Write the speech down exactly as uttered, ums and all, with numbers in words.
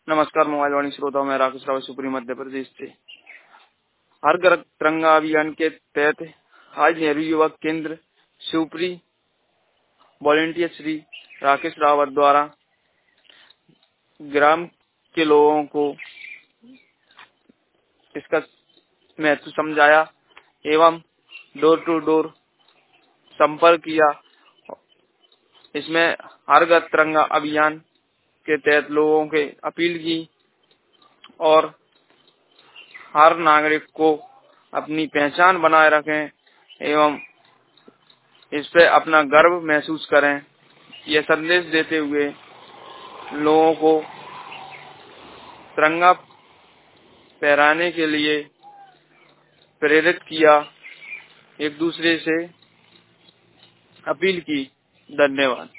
नमस्कार मोबाइल वाणी श्रोताओं, मैं राकेश राव शिवपुरी मध्य प्रदेश से। हर घर तिरंगा अभियान के तहत आज नेहरू युवा केंद्र शिवपुरी वॉलंटियर श्री राकेश रावत द्वारा ग्राम के लोगों को इसका महत्व समझाया एवं डोर टू डोर संपर्क किया। इसमें हर घर तिरंगा अभियान के तहत लोगों के अपील की और हर नागरिक को अपनी पहचान बनाए रखें एवं इस पे अपना गर्व महसूस करें। यह संदेश देते हुए लोगों को तिरंगा फहराने के लिए प्रेरित किया, एक दूसरे से अपील की। धन्यवाद।